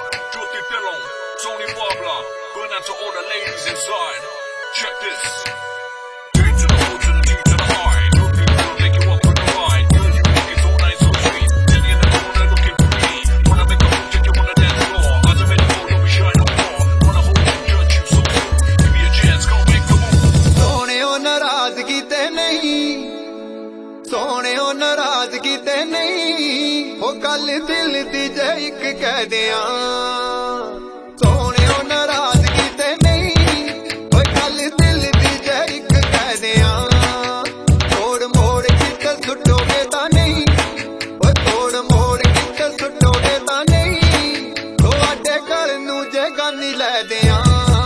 Jyoti Dillon, Tony Babla, going out to all the ladies inside. Check this. D to the O to the D to the I. Good people will make you up for the ride. Girl, you think it's all nice so sweet. Then in the corner looking pretty. Wanna make a move, take you on the dance floor. As a minute more, don't be shy no more. Wanna hold you, judge you so soon. Give me a chance, go make the move. सोहणियों नाराज़गी ते नहीं, सोहणियों नाराज़गी ते नहीं, हो गल दिल दी जे इक कह दियां। सोहणियों नाराज़गी ते नहीं, हो गल दिल दी जे इक कह दियां। तोड़ मोड़ किते सुटोगे तां नहीं, हो तोड़ मोड़ किते सुटोगे तां नहीं, तुहाडे घर नूं जे गानी लै दियां।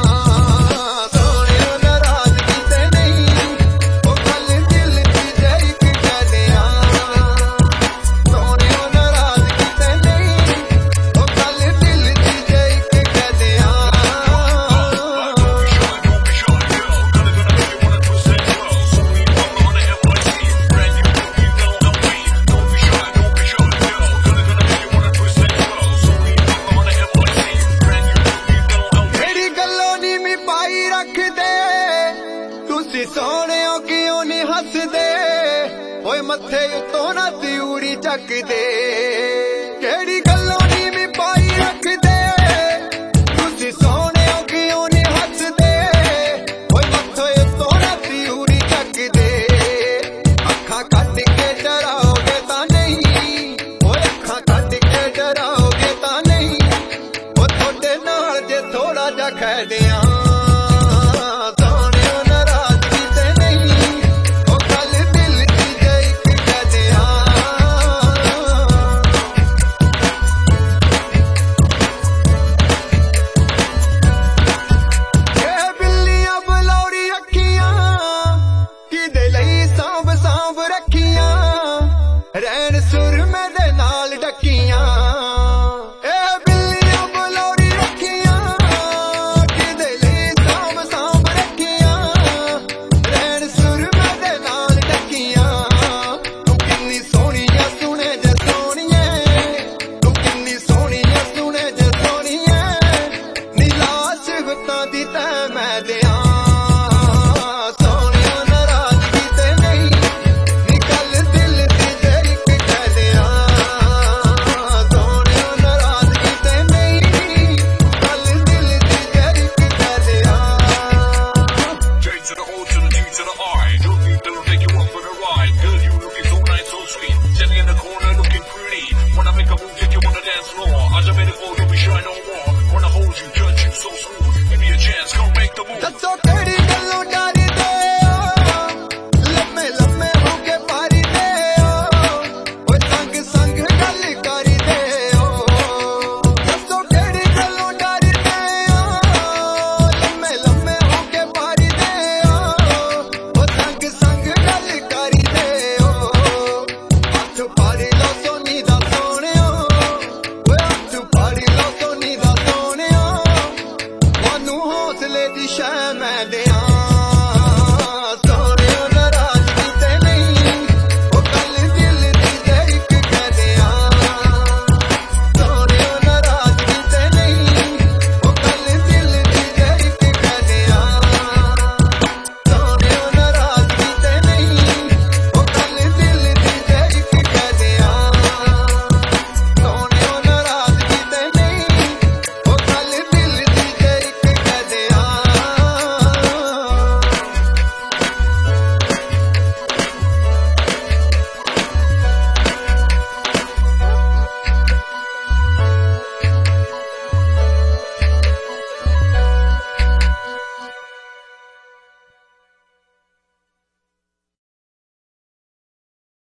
सोहणियों क्यों नहीं हसदे, ओए मत्थे उत्तों ना तिउड़ी चकदे। केड़ी गल्लों नी मी पाई रखदे, तुसी सोहणियों क्यों नहीं हसदे, ओए मत्थे उत्तों ना तिउड़ी चकदे। अखां कट के डराओगे तां नहीं, ओए अखां कट के डराओगे तां नहीं, ओ थोड़े नाल जे थोड़ा जा खै दियां। रैन सुरमे दे नाल डकियां, ए बिल्लियां बलौरी रखियां, किदे लई सांभ सांभ रखियां। रैन सुरमे दे नाल डकियां, तू किन्नी सोहणियां सुने जे सोहणिए, तू किन्नी सोहणियां सुने जे सोहणिए, नीला सिफतां दी तै मैं दियां। To the O to the D to the R.